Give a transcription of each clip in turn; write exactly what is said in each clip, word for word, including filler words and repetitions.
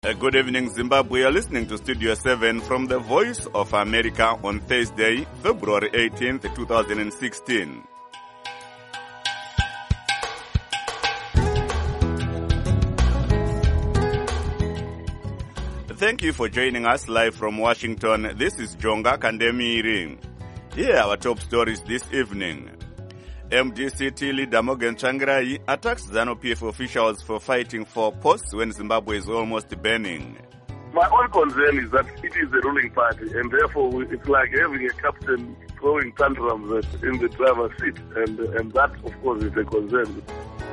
Uh, good evening, Zimbabwe. You're listening to Studio seven from the Voice of America on Thursday, February eighteenth, twenty sixteen. Thank you for joining us live from Washington. This is Jonga Kandemiri. Here are our top stories this evening. M D C T leader Morgan Tsvangirai attacks ZANU-P F officials for fighting for posts when Zimbabwe is almost burning. My own concern is that it is the ruling party, and therefore it's like having a captain throwing tantrums in the driver's seat, and, and that, of course, is a concern.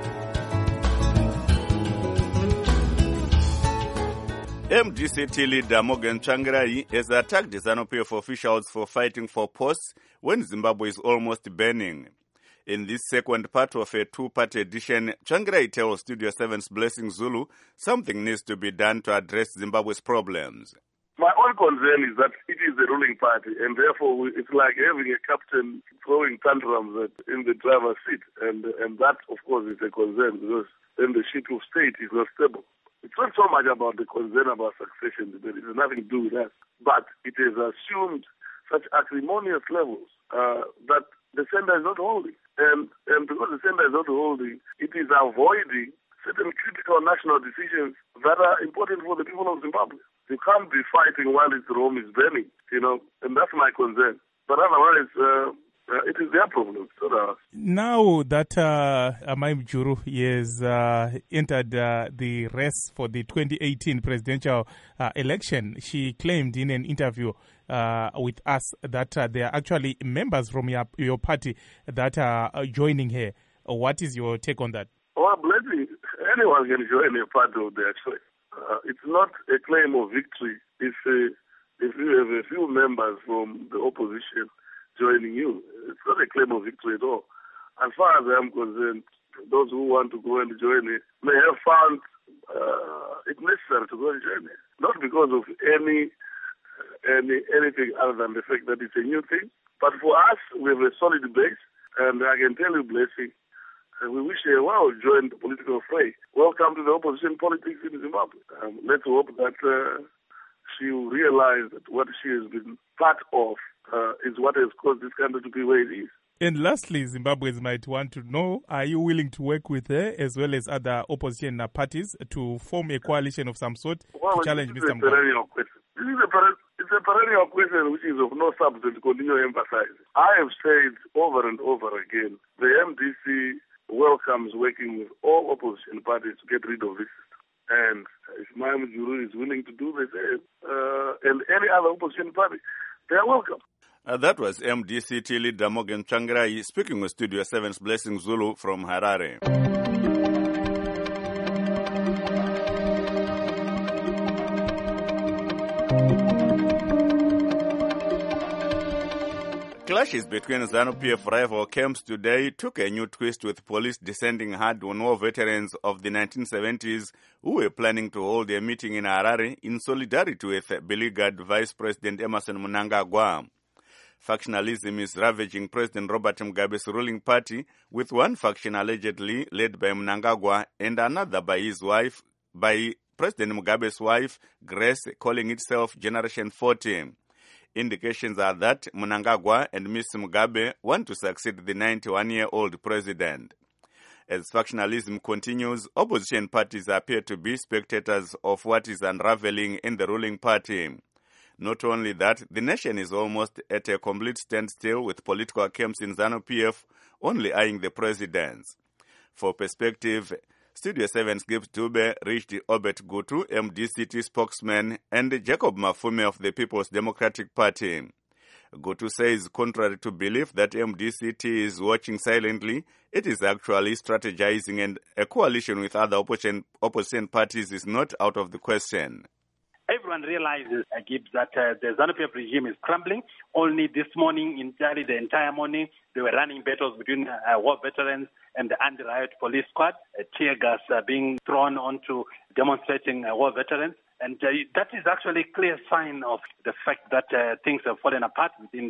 M D C T leader Morgan Tsvangirai has attacked ZANU-P F officials for fighting for posts when Zimbabwe is almost burning. In this second part of a two-part edition, Tsvangirai tells Studio seven's Blessing Zulu something needs to be done to address Zimbabwe's problems. My own concern is that it is the ruling party, and therefore it's like having a captain throwing tantrums in the driver's seat, and, and that, of course, is a concern because then the ship of state is not stable. It's not so much about the concern about succession, but it has nothing to do with that. But it has assumed such acrimonious levels uh, that the center is not holding. And, and because the center is not holding, it is avoiding certain critical national decisions that are important for the people of Zimbabwe. You can't be fighting while its Rome is burning, you know, and that's my concern. But otherwise, uh, uh, it is their problem. So that... Now that uh, Amai Mjuru has uh, entered uh, the race for the twenty eighteen presidential uh, election, she claimed in an interview Uh, with us that uh, there are actually members from your, your party that are uh, joining her. What is your take on that? Well, Blessing, anyone can join a party of their choice. Uh, it's not a claim of victory if, uh, if you have a few members from the opposition joining you. It's not a claim of victory at all. As far as I am concerned, those who want to go and join it may have found uh, it necessary to go and join it. Not because of any Any, anything other than the fact that it's a new thing. But for us, we have a solid base, and I can tell you, Blessing, uh, we wish her well join the political fray. Welcome to the opposition politics in Zimbabwe. Um, let's hope that uh, she will realize that what she has been part of uh, is what has caused this country to be where it is. And lastly, Zimbabweans might want to know, are you willing to work with her as well as other opposition parties to form a coalition of some sort well, to challenge Mister Mugabe? This is a perennial It's a perennial question which is of no substance to continue emphasizing. I have said over and over again, the M D C welcomes working with all opposition parties to get rid of this system. And if Mai Mjuru is willing to do the same, uh, and any other opposition party, they are welcome. Uh, that was M D C T leader Morgan Tsvangirai speaking with Studio seven's Blessing Zulu from Harare. Clashes between ZANU-P F rival camps today took a new twist, with police descending hard on war veterans of the nineteen seventies who were planning to hold a meeting in Harare in solidarity with beleaguered Vice President Emmerson Mnangagwa. Factionalism is ravaging President Robert Mugabe's ruling party, with one faction allegedly led by Mnangagwa and another by his wife, by President Mugabe's wife, Grace, calling itself Generation forty. Indications are that Mnangagwa and Miss Mugabe want to succeed the ninety-one-year-old president. As factionalism continues, opposition parties appear to be spectators of what is unraveling in the ruling party. Not only that, the nation is almost at a complete standstill, with political camps in ZANU-P F only eyeing the presidents. For perspective, Studio seven's Gibbs Dube reached Obet Gutu, M D C T spokesman, and Jacob Mafume of the People's Democratic Party. Gutu says, contrary to belief that M D C T is watching silently, it is actually strategizing, and a coalition with other opposition, opposition parties is not out of the question. Everyone realizes, uh, Gibbs, that uh, the ZANU-P F regime is crumbling. Only this morning, entirely the entire morning, they were running battles between uh, war veterans and the anti-riot police squad, uh, tear gas uh, being thrown onto demonstrating uh, war veterans. And uh, that is actually a clear sign of the fact that uh, things have fallen apart within the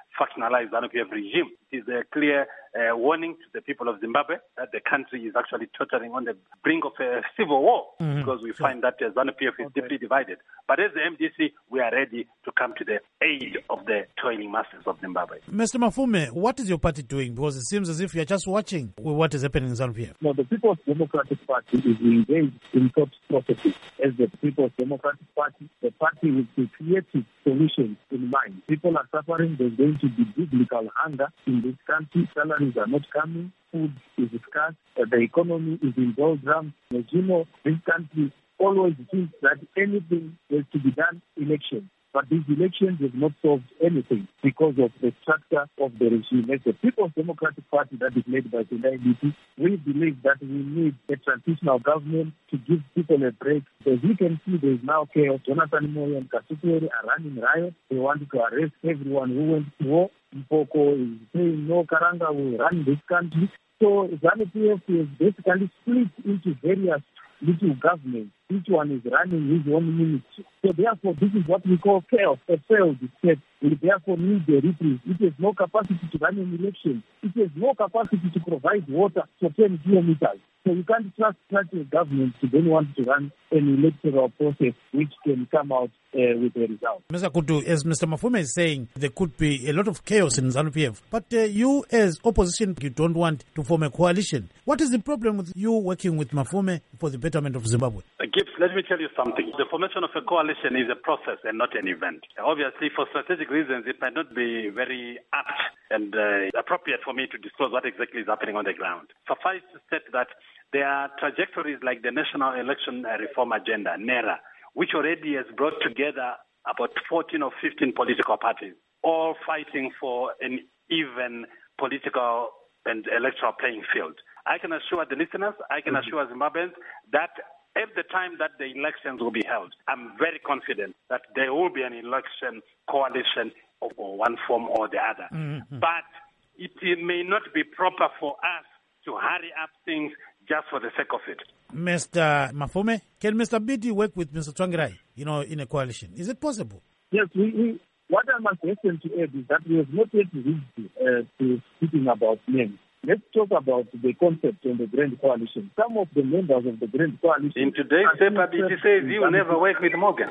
factionalized ZANU P F regime. It is a clear uh, warning to the people of Zimbabwe that the country is actually tottering on the brink of a civil war, mm-hmm. because we sure. find that uh, ZANU P F is okay. deeply divided. But as the M D C, we are ready to come to the aid of the toiling masses of Zimbabwe. Mister Mafume, what is your party doing? Because it seems as if you're just watching what is happening in ZANU P F. No, the People's Democratic Party is engaged in thought processes. As the People's Democratic Party, the party with the creative solutions in mind. People are suffering. There's going to be biblical hunger in this country. Salaries are not coming. Food is scarce. Uh, the economy is in doldrums. As you know, this country always thinks that anything has to be done elections. But these elections have not solved anything because of the structure of the regime. As the People's Democratic Party that is led by Tendai Biti, we believe that we need a transitional government to give people a break. As you can see, there is now chaos. Jonathan Moyo and Kasiperi are running riots. They want to arrest everyone who went to war. Mpoko is saying, no, Karanga will run this country. So ZANU P F is basically split into various little governments. Each one is running his own ministry. So therefore, this is what we call chaos. A failed state will therefore need a reprieve. It has no capacity to run an election. It has no capacity to provide water for ten kilometers. So you can't trust such a government to then want to run an electoral process which can come out uh, with a result. Mister Kutu, as Mister Mafume is saying, there could be a lot of chaos in ZANU P F. But uh, you as opposition, you don't want to form a coalition. What is the problem with you working with Mafume for the betterment of Zimbabwe? Uh, Gibbs, let me tell you something. The formation of a coalition is a process and not an event. Obviously, for strategic reasons, it might not be very apt and uh, appropriate for me to disclose what exactly is happening on the ground. Suffice to state that there are trajectories like the National Election Reform Agenda, NERA, which already has brought together about fourteen or fifteen political parties, all fighting for an even political and electoral playing field. I can assure the listeners, I can mm-hmm. assure Zimbabweans that at the time that the elections will be held, I'm very confident that there will be an election coalition of one form or the other. Mm-hmm. But it, it may not be proper for us to hurry up things just for the sake of it. Mister Mafume, can Mister Biti work with Mister Tsvangirai, you know, in a coalition? Is it possible? Yes, we, we what I must hasten to add is that we have not yet reached uh, to speaking about names. Let's talk about the concept of the Grand Coalition. Some of the members of the Grand Coalition... In today's paper, Biti says he will never work with Morgan.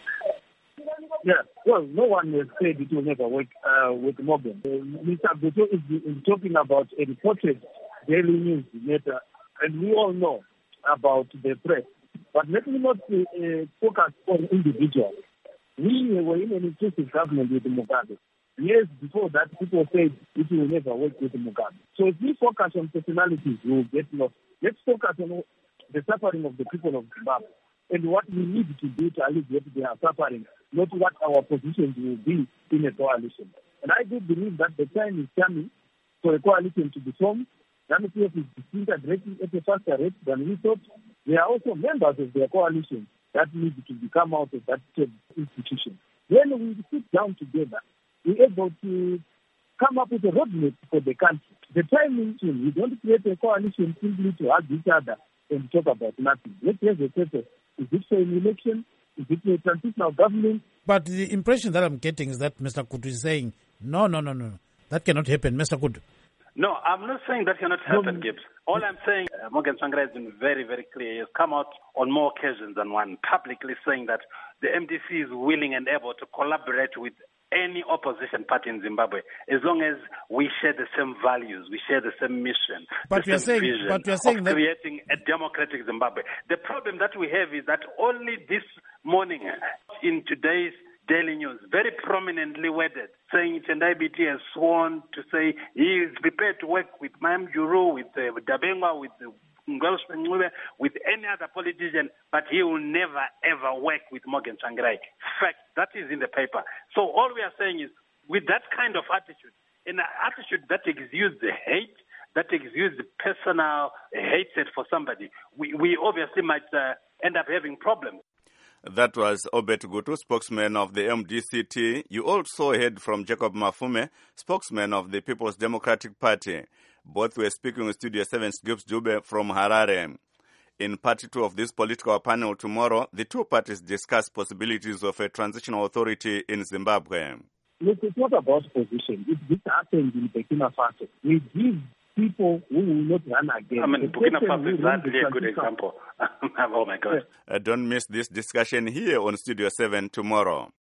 Yeah, well, no one has said it will never work uh, with Morgan. Uh, Mister Buto is, is talking about a reported Daily News letter, and we all know about the press. But let me not uh, focus on individuals. We were in an inclusive government with Mugabe. Years before that, people said it will never work with Mugabe. So if we focus on personalities, we will get lost. Let's focus on the suffering of the people of Zimbabwe and what we need to do to alleviate their suffering, not what our positions will be in a coalition. And I do believe that the time is coming for a coalition to be formed. ZANU P F is disintegrating at a faster rate than we thought. There are also members of their coalition that need to become out of that institution. When we sit down together, we're able to come up with a roadmap for the country. The time is soon. We don't create a coalition simply to hug each other and talk about nothing. Let's have a purpose. Is it for an election? Is it for a transitional government? But the impression that I'm getting is that Mister Kutu is saying, no, no, no, no, that cannot happen. Mister Kutu. No, I'm not saying that cannot happen, Gibbs. All I'm saying, uh, Morgan Tsvangirai has been very, very clear. He has come out on more occasions than one, publicly saying that the M D C is willing and able to collaborate with any opposition party in Zimbabwe, as long as we share the same values, we share the same mission, but the you're same saying, vision but you're saying of that... creating a democratic Zimbabwe. The problem that we have is that only this morning in today's Daily News, very prominently worded, saying Tendai Biti has sworn to say he is prepared to work with Mayam Juru, with, uh, with Dabengwa, with uh, with any other politician, but he will never ever work with Morgan Tsvangirai. Fact, that is in the paper. So all we are saying is, with that kind of attitude, an attitude that exudes the hate, that exudes the personal hatred for somebody, we, we obviously might uh, end up having problems. That was Obet Gutu, spokesman of the M D C T. You also heard from Jacob Mafume, spokesman of the People's Democratic Party. Both were speaking with Studio seven's Gibbs Dube from Harare. In part two of this political panel tomorrow, the two parties discuss possibilities of a transitional authority in Zimbabwe. Look, it's not about position. If this happens in Burkina Faso, we give people who will not run again. I mean, The Burkina person Faso who is runs the actually a good transition- example. Oh, my God. Uh, don't miss this discussion here on Studio seven tomorrow.